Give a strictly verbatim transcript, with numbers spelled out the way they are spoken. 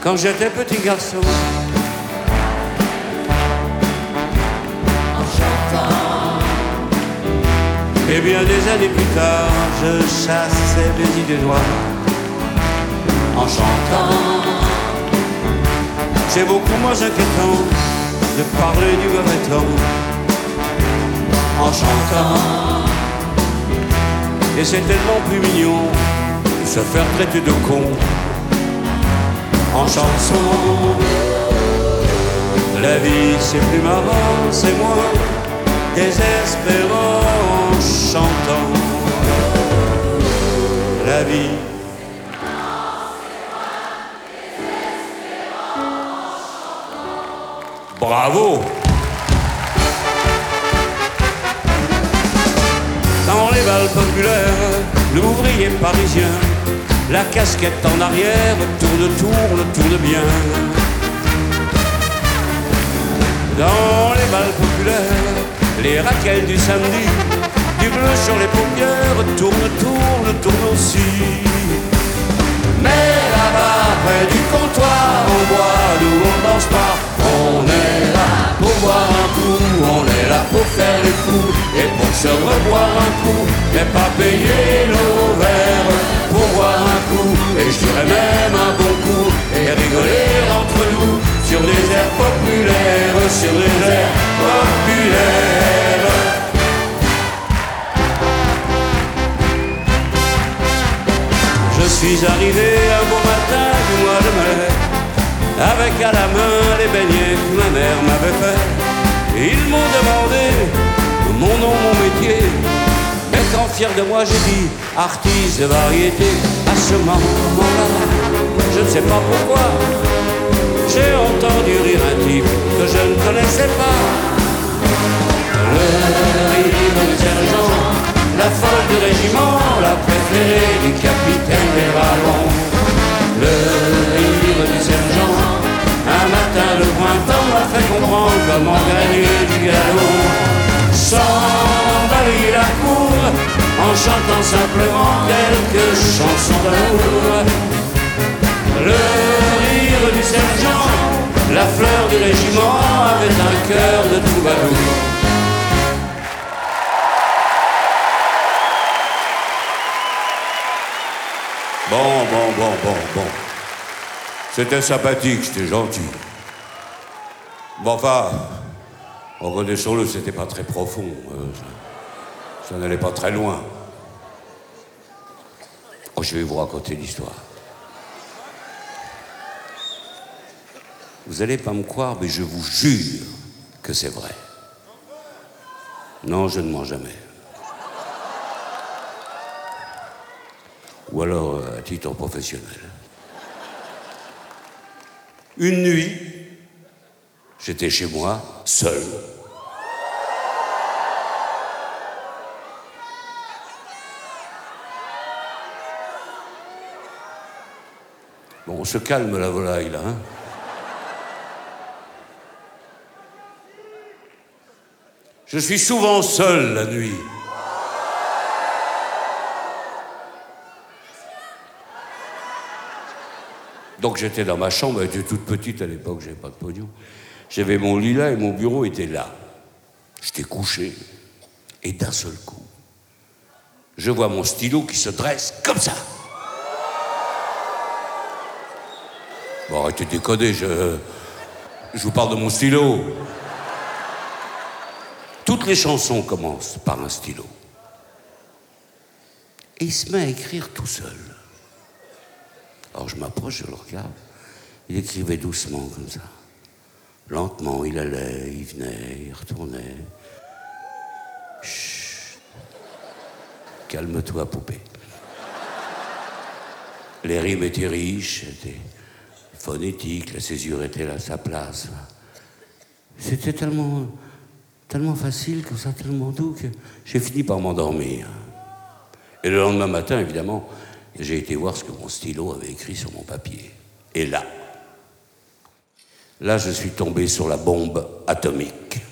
quand j'étais petit garçon. En chantant. Et bien des années plus tard, je chassais les idées noires en chantant. C'est beaucoup moins inquiétant de parler du mauvais temps en chantant. Et c'est tellement plus mignon de se faire traiter de con en chanson. La vie c'est plus marrant, c'est moins désespérant en chantant. La vie bravo. Dans les bals populaires, l'ouvrier parisien, la casquette en arrière, tourne, tourne, tourne bien. Dans les bals populaires, les raquettes du samedi, du bleu sur les paupières, tourne, tourne, tourne aussi. Mais là-bas, près du comptoir, en bois, nous on danse pas. On est là pour boire un coup, on est là pour faire les fous et pour se reboire un coup, mais pas payer nos verres pour boire un coup, et je dirais même un bon coup, et rigoler entre nous sur les airs populaires, sur les airs populaires. Je suis arrivé un beau matin du mois de mai, avec à la main les beignets que ma mère m'avait fait. Ils m'ont demandé mon nom, mon métier, mais quand fier de moi j'ai dit artiste de variété. À ce moment-là, je ne sais pas pourquoi, j'ai entendu rire un type que je ne connaissais pas. Le rire du sergent, la folle du régiment, la préférée du capitaine des ballons. Le rire du sergent, un matin le printemps m'a fait comprendre comment gagner du galon. Sans balayer la cour, en chantant simplement quelques chansons d'amour. Le rire du sergent, la fleur du régiment, avait un cœur de troubadour. Bon, bon, bon, bon, bon. C'était sympathique, c'était gentil. Bon, enfin, reconnaissons-le, c'était pas très profond. Euh, ça ça n'allait pas très loin. Oh, je vais vous raconter l'histoire. Vous allez pas me croire, mais je vous jure que c'est vrai. Non, je ne mens jamais. Ou alors à titre professionnel. Une nuit, j'étais chez moi, seul. Bon, on se calme la volaille, là, hein. Je suis souvent seul la nuit. Donc j'étais dans ma chambre, elle était toute petite à l'époque, j'avais pas de pognon. J'avais mon lit là et mon bureau était là. J'étais couché. Et d'un seul coup, je vois mon stylo qui se dresse comme ça. Bon, arrêtez de déconner, je... je vous parle de mon stylo. Toutes les chansons commencent par un stylo. Et il se met à écrire tout seul. Alors je m'approche, je le regarde. Il écrivait doucement comme ça. Lentement, il allait, il venait, il retournait. Chut. Calme-toi, poupée. Les rimes étaient riches, étaient phonétiques, la césure était à sa place. C'était tellement, tellement facile, comme ça, tellement doux, que j'ai fini par m'endormir. Et le lendemain matin, évidemment, j'ai été voir ce que mon stylo avait écrit sur mon papier. Et là, là, je suis tombé sur la bombe atomique.